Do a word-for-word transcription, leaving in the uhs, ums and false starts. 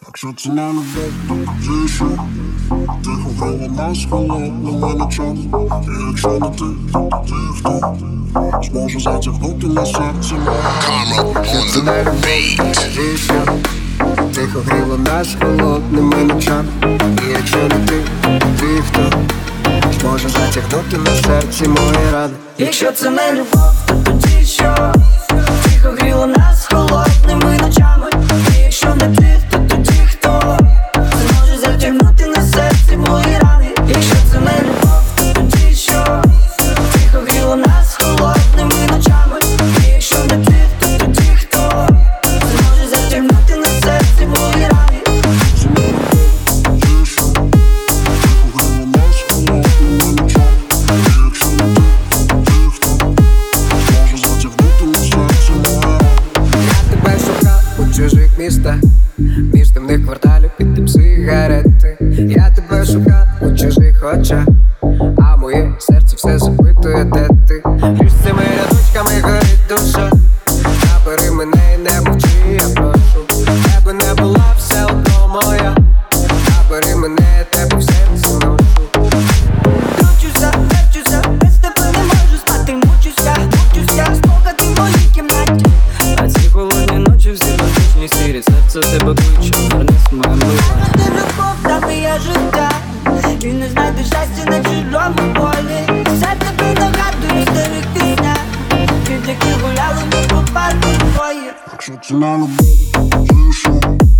Якщо це не любов, то тоді що? Ти говорила нас холодними ночами. І якщо не ти, то тоді хто? Зможу затягнути на серці моє. Karma on the beat. Тоді що? Тихо гріла нас холодними ночами. І якщо не ти, то тоді хто? Зможу затягнути на серці мої рани. Якщо це не любов, то тоді що? Тихо гріло нас холодними ночами. І якщо не ти, то тоді хто? Зможе затягнути на серці мої рани. Якщо це не любов, то тоді що? Тихо гріло нас холодними ночами. І якщо не ти, то тоді хто? Зможе затягнути на серці мої рани. Тоді що? Тихо гріла нас холодними ночами. І якщо не ти, то тоді хто? Зможу затягнути на серці мої рани. Я тебе шукав у чужих містах, між темних кварталів під тим сигарети. Я тебе шукав у чужих очах, а моє серце все запитує, де ти. Між цими рядочками горить душа. Набери мене і не мовчи, я прошу. Тебе не була все одно моя. Набери мене, я тебе в серці ношу. Кручуся, верчуся, без тебе не можу спати. Мучуся, мучуся, спогади в моїй кімнаті. А ці холодні ночі всі розличні сірі. Серце тебе кличе, вернись моя мила. Ти любов, там і я життя. І не знайде щастя на чужому полі. Все тебе нагадую в старих піснях, від яких гуляли ми по парку двоє. Якщо це не любов, то тоді що?